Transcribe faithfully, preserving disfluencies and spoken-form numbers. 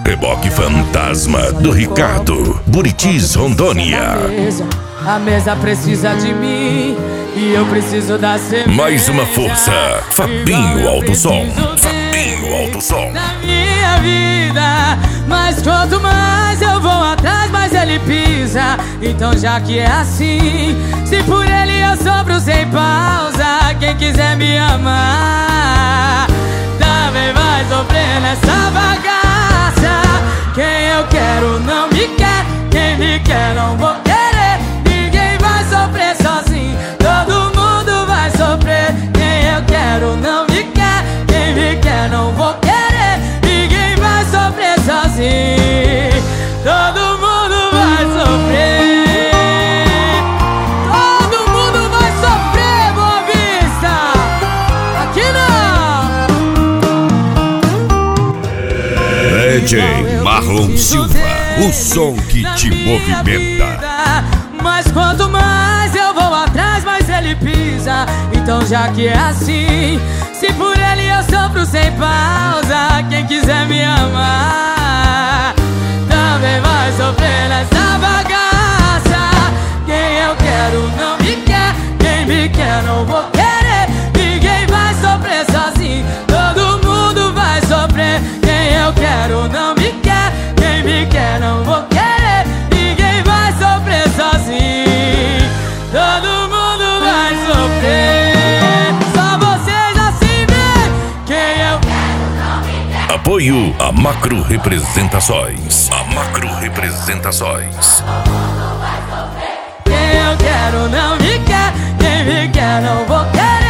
Reboque Fantasma do Ricardo, Buritis, Rondônia. A mesa precisa de mim e eu preciso da cerveja. Mais uma força, Fabinho Alto Som. Fabinho Alto Som. Na minha vida, mas quanto mais eu vou atrás, mais ele pisa. Então já que é assim, se por ele eu sofro sem pausa, quem quiser me amar também vai sofrer nessa bagaça. Quem eu quero não me quer, quem me quer não vou querer. Ninguém vai sofrer sozinho, todo mundo vai sofrer. Quem eu quero não me quer, quem me quer não vou querer. Ninguém vai sofrer sozinho, todo mundo vai sofrer. Todo mundo vai sofrer, Boa Vista. Aqui não. D J Marlon Silva, o som que te movimenta. Mas quanto mais eu vou atrás, mais ele pisa. Então já que é assim, se por ele eu sofro sem pausa, quem quiser me amar também vai sofrer nessa bagaça. Quem eu quero não me quer, quem me quer não vou querer. Ninguém vai sofrer sozinho, todo mundo vai sofrer. Quem eu quero não me quer, quem me quer não vou querer. Ninguém vai sofrer sozinho, todo mundo vai sofrer. Só vocês assim vê. Quem eu quero não me quer. Apoio a Macro Representações. A Macro Representações. Quem eu quero não me quer, quem me quer não vou querer.